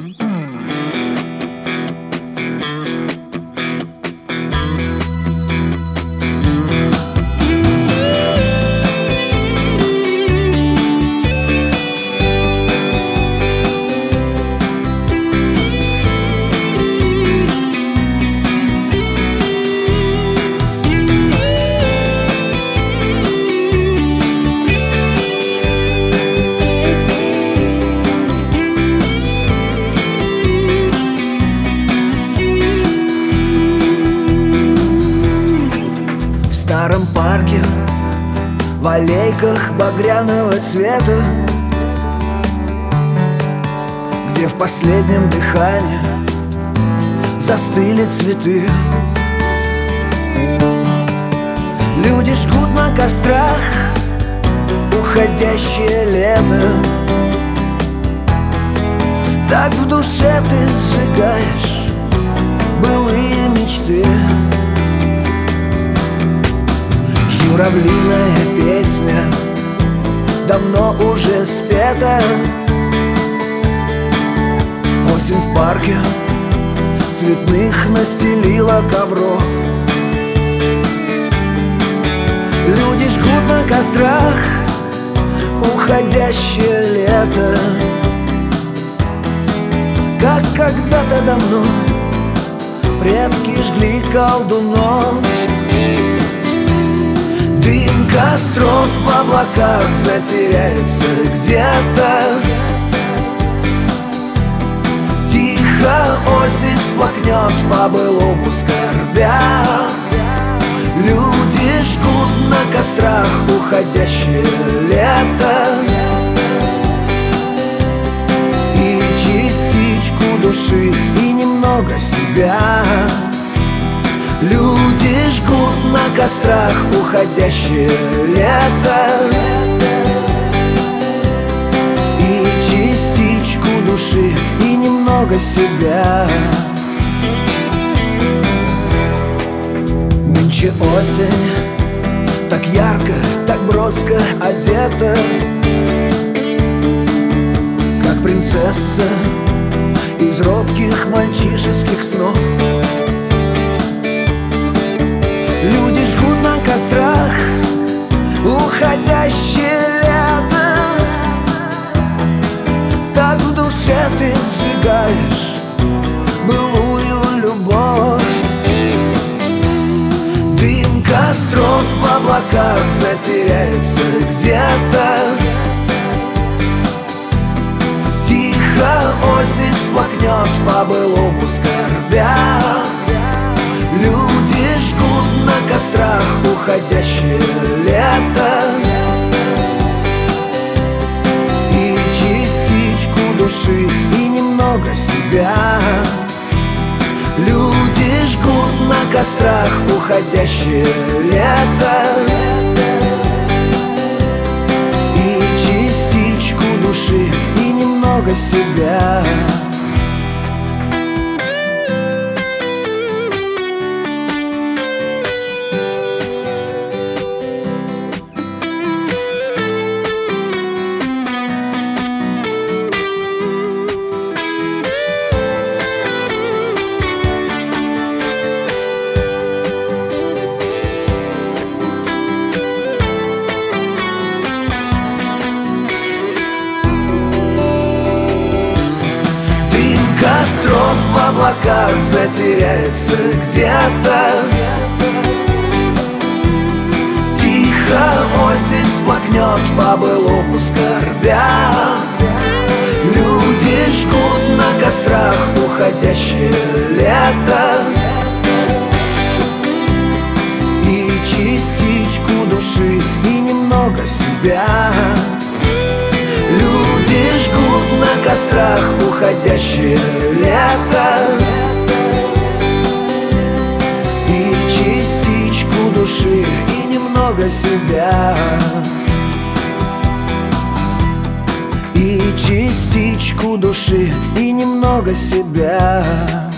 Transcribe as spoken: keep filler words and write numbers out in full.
В старом парке, в аллейках багряного цвета, где в последнем дыхании застыли цветы. Люди жгут на кострах уходящее лето. Так в душе ты сжигаешь былые мечты. Журавлиная песня давно уже спета. Осень в парке цветных настелила ковров. Люди жгут на кострах уходящее лето. Как когда-то давно предки жгли колдунов. Дым костров в облаках затеряется где-то. Тихо осень всплакнет по-былому скорбя. Люди жгут на кострах уходящее лето. И частичку души, и немного себя. Люди жгут на кострах уходящее лето. И частичку души, и немного себя. Нынче осень так ярко, так броско одета, как принцесса из робких мальчишеских снов. Люди жгут на кострах уходящее лето. Так в душе ты сжигаешь былую любовь. Дым костров в облаках затеряется где-то. Тихо осень всплакнет по-былому скорбя. Люди жгут на кострах уходящее лето. И частичку души, и немного себя. Люди жгут на кострах уходящее лето. И частичку души, и немного себя. Костров в облаках затеряется где-то. Тихо осень всплакнет по-былому скорбя. Люди жгут на кострах уходящее лето. И частичку души, и немного себя. Люди жгут на кострах уходящее лето. И частичку души, и немного себя. И частичку души, и немного себя.